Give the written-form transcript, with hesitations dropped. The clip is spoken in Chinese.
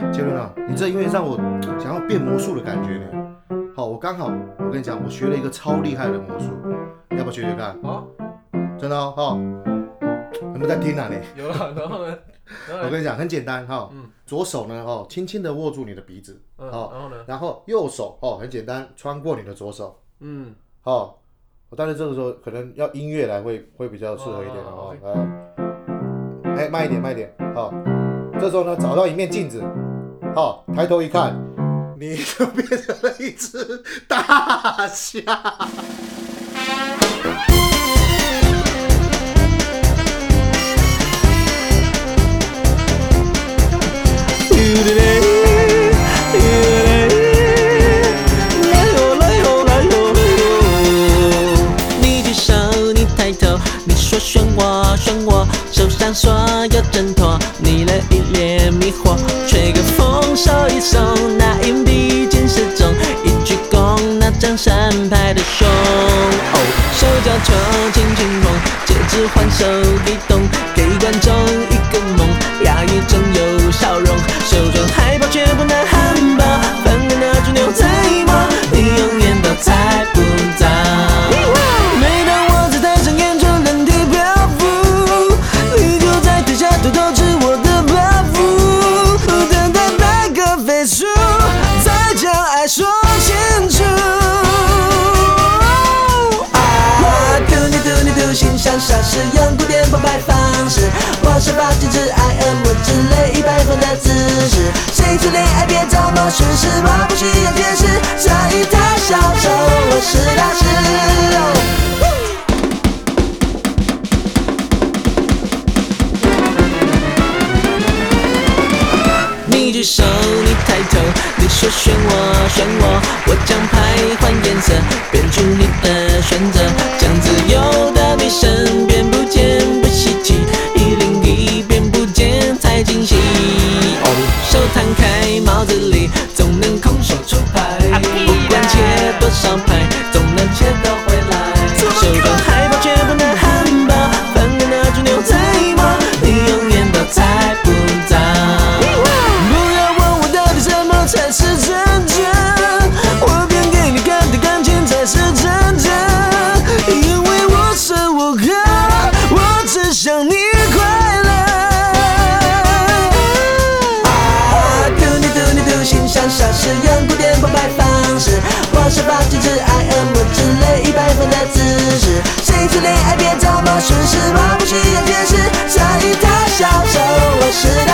杰伦啊，你这音乐让我想要变魔术的感觉呢。好，我刚好，我跟你讲，我学了一个超厉害的魔术，你要不要学学看？ 啊， 真的哦，哈，有没有在听啊你？ 有了，然后呢？ 我跟你讲，很简单哈，左手呢，轻轻的握住你的鼻子， 然后呢？ 然后右手很简单，穿过你的左手，但是这个时候可能要音乐来会比较适合一点哦，慢一点，慢一点，这时候呢，找到一面镜子，抬头一看，你就变成了一只大虾。 你举手，你抬头，你说选我，手上所有挣脱，你的一脸迷惑，吹个风，手一松，那硬币金时钟，一鞠躬，那掌声拍的凶。手交错，轻轻碰，戒指换手一动，给观众一个梦，压抑中有笑容，手中海报却不能hand抱，翻滚的猪牛仔毛，你永远都猜不到。每当我在台上演出人体漂浮，你就在台下偷偷吃我的包袱，等待百个飞出，再将爱说清楚。心像傻事，用古典澎湃方式，我设法禁止爱恶我之类100分的姿势。谁知恋爱别找魔术师，我不需要解释，在意他小丑，我是大师。你举手，你抬头，你说选我，我将牌换颜色，变出你的选择，将自由的女神变不见不稀奇，101变不见才惊喜。手摊开帽子里，总能空手出牌，不管切多少牌，总能切到回来。手中海报却不能hand抱，翻滚的猪牛仔毛，你永远都猜不到。才是真正，我变给你看的感情才是真正，因为我是我好，我只想你快乐。do 心像傻事，用古典澎湃方式，我设法禁止爱恶我之类100分的姿势。谁知恋爱别找魔术师，我不需要解释，在意他小丑，我是。